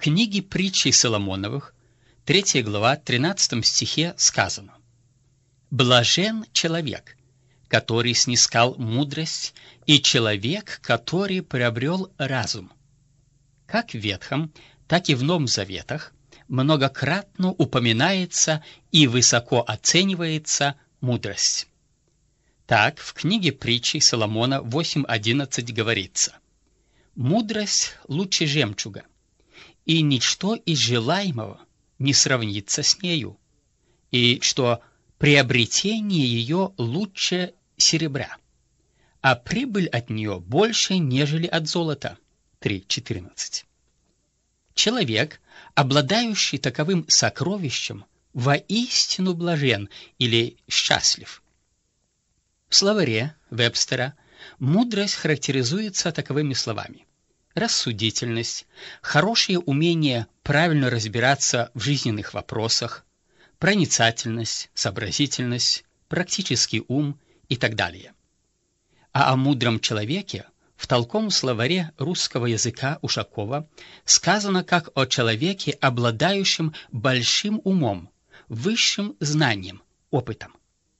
книге притчей Соломоновых, 3 глава, 13 стихе сказано: «Блажен человек, который снискал мудрость, и человек, который приобрел разум». Как в Ветхом, так и в Новом Заветах многократно упоминается и высоко оценивается мудрость. Так, в книге притчей Соломона 8:11 говорится: «Мудрость лучше жемчуга, и ничто из желаемого не сравнится с нею, и что приобретение ее лучше серебра, а прибыль от нее больше, нежели от золота». 3:14. Человек, обладающий таковым сокровищем, воистину блажен или счастлив. В словаре Вебстера мудрость характеризуется таковыми словами: рассудительность, хорошее умение правильно разбираться в жизненных вопросах, проницательность, сообразительность, практический ум и так далее. А о мудром человеке в толковом словаре русского языка Ушакова сказано как о человеке, обладающем большим умом, высшим знанием, опытом.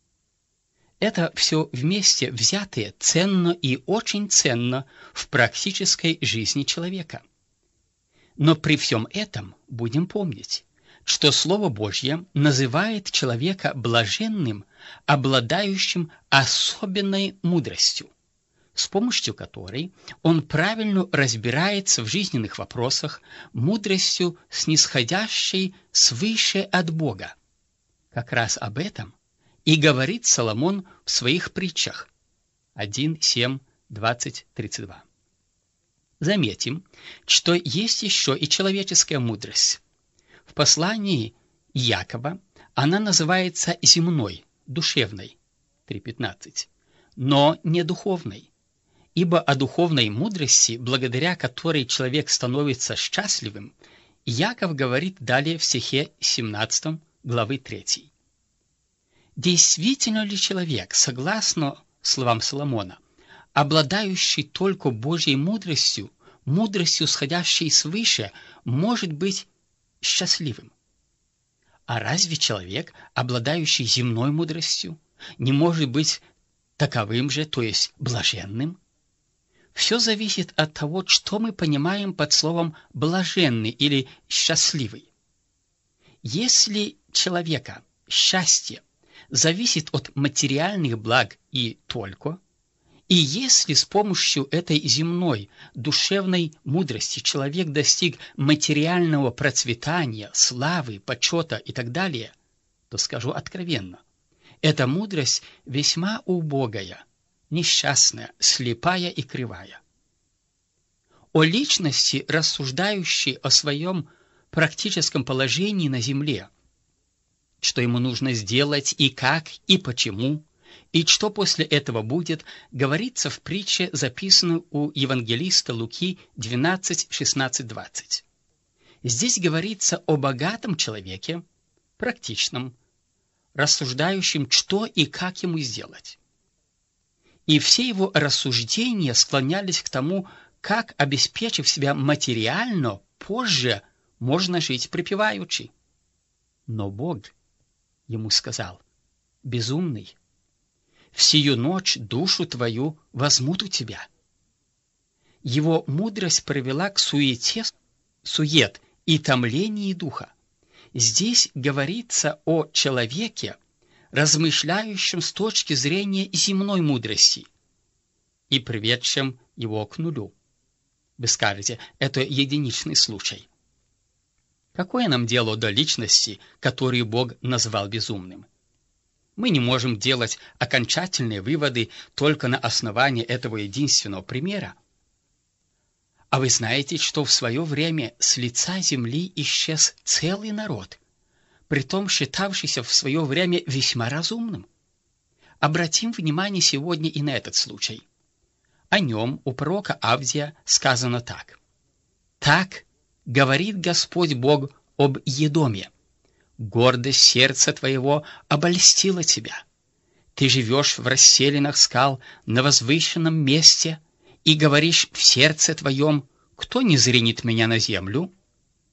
Это все вместе взятое ценно и очень ценно в практической жизни человека. Но при всем этом будем помнить, что Слово Божье называет человека блаженным, обладающим особенной мудростью, с помощью которой он правильно разбирается в жизненных вопросах, мудростью, снисходящей свыше от Бога. Как раз об этом и говорит Соломон в своих притчах 1:7, 20, 32. Заметим, что есть еще и человеческая мудрость. В послании Иакова она называется земной, душевной, 3:15, но не духовной. Ибо о духовной мудрости, благодаря которой человек становится счастливым, Иаков говорит далее в стихе 17 главы 3. Действительно ли человек, согласно словам Соломона, обладающий только Божьей мудростью, мудростью, сходящей свыше, может быть счастливым? А разве человек, обладающий земной мудростью, не может быть таковым же, то есть блаженным? Все зависит от того, что мы понимаем под словом «блаженный» или «счастливый». Если человека счастье зависит от материальных благ и только, и если с помощью этой земной душевной мудрости человек достиг материального процветания, славы, почета и так далее, то скажу откровенно, эта мудрость весьма убогая, несчастная, слепая и кривая. О личности, рассуждающей о своем практическом положении на земле, что ему нужно сделать и как, и почему, и что после этого будет, говорится в притче, записанной у евангелиста Луки 12, 16, 20. Здесь говорится о богатом человеке, практичном, рассуждающем, что и как ему сделать. И все его рассуждения склонялись к тому, как, обеспечив себя материально, позже можно жить припеваючи. Но Бог ему сказал: «Безумный, в сию ночь душу твою возьмут у тебя». Его мудрость привела к сует и томлении духа. Здесь говорится о человеке, размышляющем с точки зрения земной мудрости и приведшем его к нулю. Вы скажете, это единичный случай. Какое нам дело до личности, которую Бог назвал безумным? Мы не можем делать окончательные выводы только на основании этого единственного примера. А вы знаете, что в свое время с лица земли исчез целый народ, притом считавшийся в свое время весьма разумным? Обратим внимание сегодня и на этот случай. О нем у пророка Авдия сказано так: «Так говорит Господь Бог об Едоме: гордость сердца твоего обольстила тебя. Ты живешь в расселинах скал на возвышенном месте и говоришь в сердце твоем: кто не зринет меня на землю?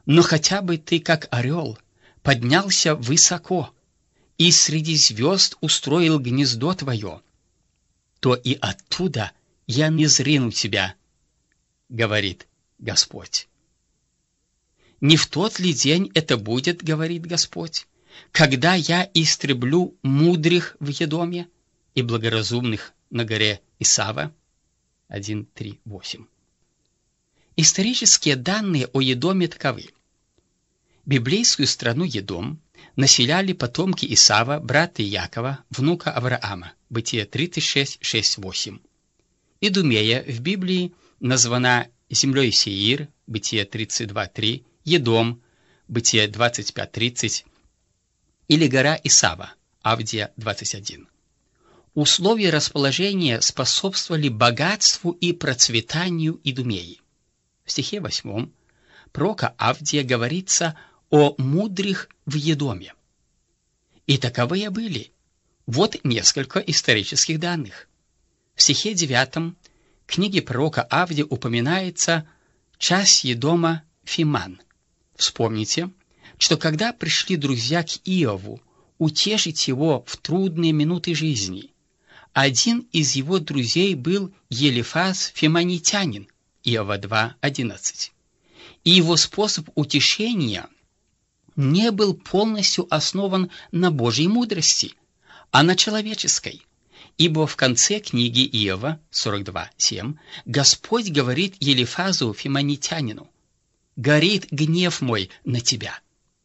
но хотя бы ты, как орел, поднялся высоко и среди звезд устроил гнездо твое, то и оттуда я не зрину тебя, говорит Господь. Не в тот ли день это будет, говорит Господь, когда я истреблю мудрых в Едоме и благоразумных на горе Исава? 1:3-8. Исторические данные о Едоме таковы. Библейскую страну Едом населяли потомки Исава, брата Иакова, внука Авраама. Бытие 36:6-8. Идумея в Библии названа землей Сеир. Бытие 32:3. Едом. Бытие 25:30. Или гора Исава. Авдия 21. Условия расположения способствовали богатству и процветанию Идумеи. В стихе 8 пророка Авдия говорится о мудрых в Едоме. И таковые были. Вот несколько исторических данных. В стихе 9 книги пророка Авдия упоминается часть Едома Фиман. Вспомните, что когда пришли друзья к Иову утешить его в трудные минуты жизни, один из его друзей был Елифаз Фиманитянин, Иова 2:11. И его способ утешения не был полностью основан на Божьей мудрости, а на человеческой. Ибо в конце книги Иова 42:7 Господь говорит Елифазу Фиманитянину: «Горит гнев мой на тебя».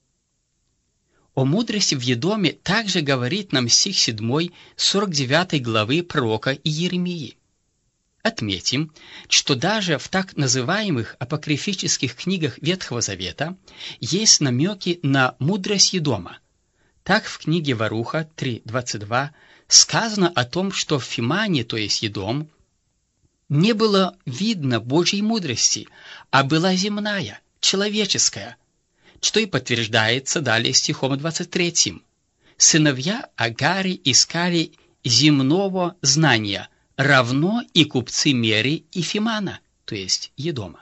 О мудрости в Едоме также говорит нам стих 7 49 главы пророка Иеремии. Отметим, что даже в так называемых апокрифических книгах Ветхого Завета есть намеки на мудрость Едома. Так в книге Варуха 3:22 сказано о том, что в Фимане, то есть Едом, не было видно Божьей мудрости, а была земная, человеческая, что и подтверждается далее стихом 23. Сыновья Агари искали земного знания, равно и купцы Мери и Фимана, то есть Едома.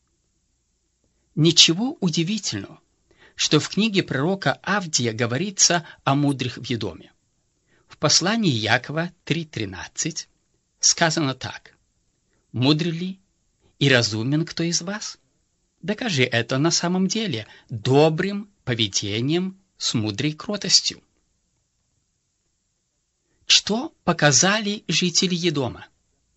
Ничего удивительного, что в книге пророка Авдия говорится о мудрых в Едоме. В послании Якова 3:13 сказано так: «Мудрый ли и разумен кто из вас? Докажи это на самом деле добрым поведением с мудрой кротостью». Что показали жители Едома?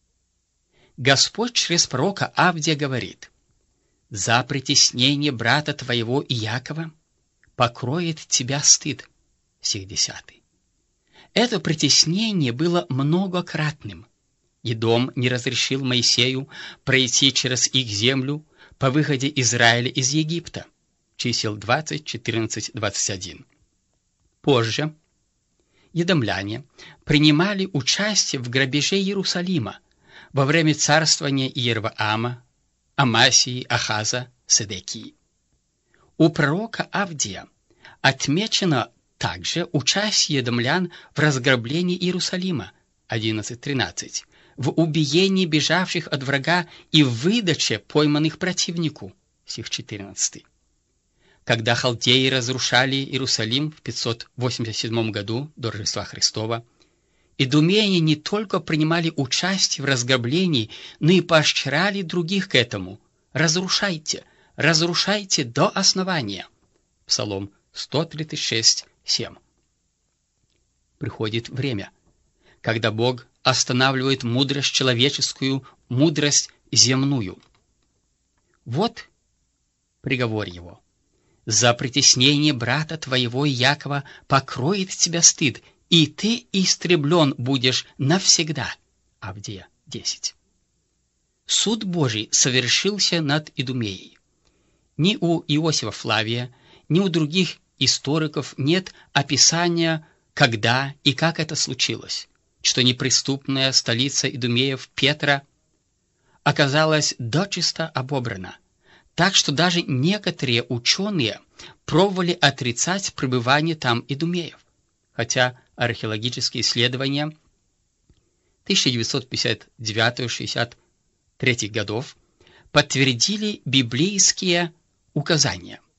Господь через пророка Авдия говорит: «За притеснение брата твоего Иакова покроет тебя стыд». Стих 10. Это притеснение было многократным. Едом не разрешил Моисею пройти через их землю по выходе Израиля из Египта. Чисел 20, 14, 21. Позже едомляне принимали участие в грабеже Иерусалима во время царствования Иерваама, Амасии, Ахаза, Седекии. У пророка Авдия отмечено также участие едомлян в разграблении Иерусалима 11:13, в убиении бежавших от врага и в выдаче пойманных противнику, стих 14. Когда халдеи разрушали Иерусалим в 587 году до Рождества Христова, идумеяне не только принимали участие в разграблении, но и поощряли других к этому. «Разрушайте, разрушайте до основания». Псалом 136:7. Приходит время, когда Бог останавливает мудрость человеческую, мудрость земную. Вот приговор его: «За притеснение брата твоего Иакова покроет тебя стыд, и ты истреблен будешь навсегда». Авдия 10. Суд Божий совершился над Идумеей. Ни у Иосифа Флавия, ни у других историков нет описания, когда и как это случилось, что неприступная столица идумеев Петра оказалась дочисто обобрана, так что даже некоторые ученые пробовали отрицать пребывание там идумеев, хотя археологические исследования 1959-63 годов подтвердили библейские указания.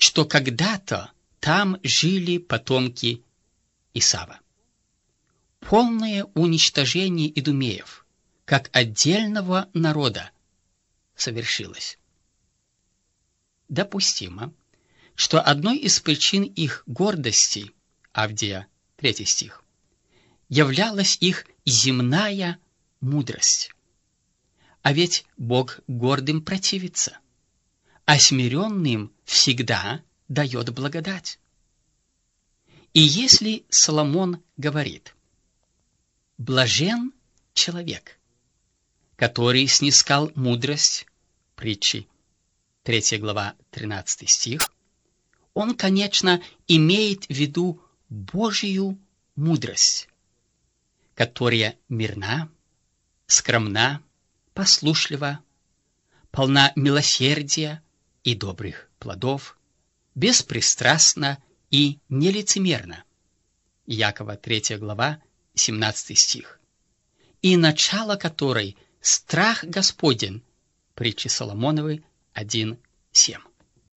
что когда-то там жили потомки Исава. Полное уничтожение идумеев, как отдельного народа, совершилось. Допустимо, что одной из причин их гордости, Авдея 3 стих, являлась их земная мудрость. А ведь Бог гордым противится, а смиренным всегда дает благодать. И если Соломон говорит: «Блажен человек, который снискал мудрость», притчи 3 глава 13 стих, он, конечно, имеет в виду Божию мудрость, которая мирна, скромна, послушлива, полна милосердия и добрых плодов, беспристрастна и нелицемерна. Якова 3 глава 17 стих. И начало которой страх Господень, притчи Соломоновы 1:7.